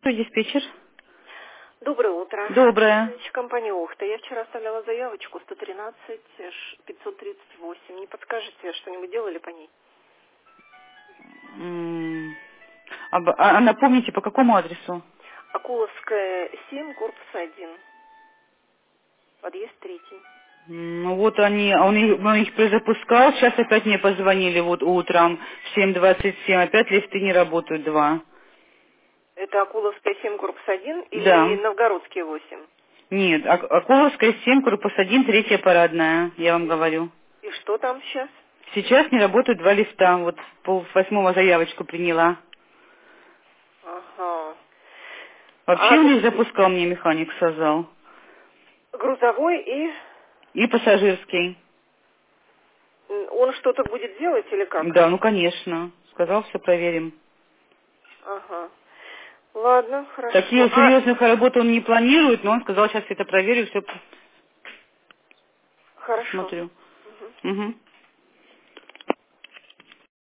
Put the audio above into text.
Диспетчер. Доброе утро. Доброе. Значит, компания Охта. Я вчера оставляла заявочку 113-538. Не подскажете, что-нибудь делали по ней? Напомните, по какому адресу? Акуловская, 7, корпус 1. Подъезд 3. Ну вот он их перезапускал, сейчас опять мне позвонили вот утром в 7:27, опять лифты не работают, 2. Это Акуловская, 7, корпус 1 или Да. Новгородские 8? Нет, Акуловская 7, корпус 1, третья парадная, я вам говорю. И что там сейчас? Сейчас не работают 2 лифта, вот пол-8 заявочку приняла. Ага. Вообще он их запускал, мне механик сказал. Грузовой и... И пассажирский. Он что-то будет делать или как? Да, ну конечно. Сказал, все проверим. Ага. Ладно, хорошо. Такие серьезных работ он не планирует, но он сказал, сейчас это проверю, все Хорошо. посмотрю. Мгм. Угу.